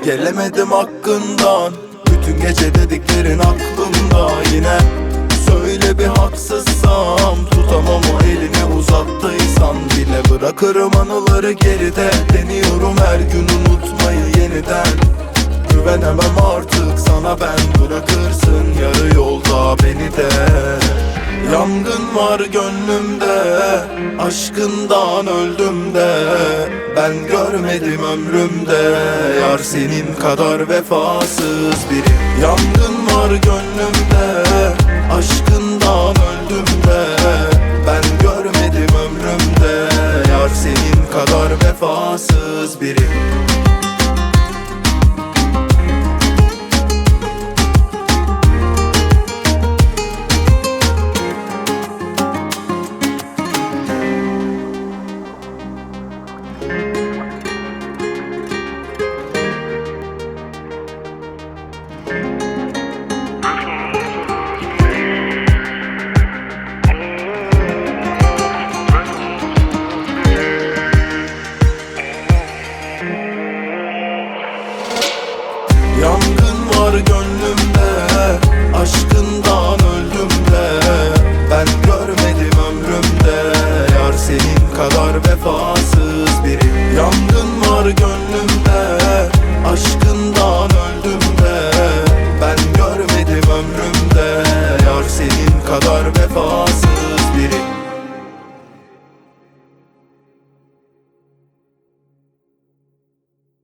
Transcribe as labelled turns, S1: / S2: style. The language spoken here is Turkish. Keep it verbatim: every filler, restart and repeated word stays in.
S1: Gelemedim hakkından, bütün gece dediklerin aklımda yine. Söyle bir haksızsam, tutamam o elini uzattıysan bile. Bırakırım anıları geride, deniyorum her gün unutmayı yeniden. Güvenemem artık sana ben, bırakırsın yarı yolda beni de. Yangın var gönlümde, aşkından öldüm de. Ben görmedim ömrümde yar senin kadar vefasız biri. Yangın var gönlümde, aşkından öldüm de. Ben görmedim ömrümde yar senin kadar vefasız biri.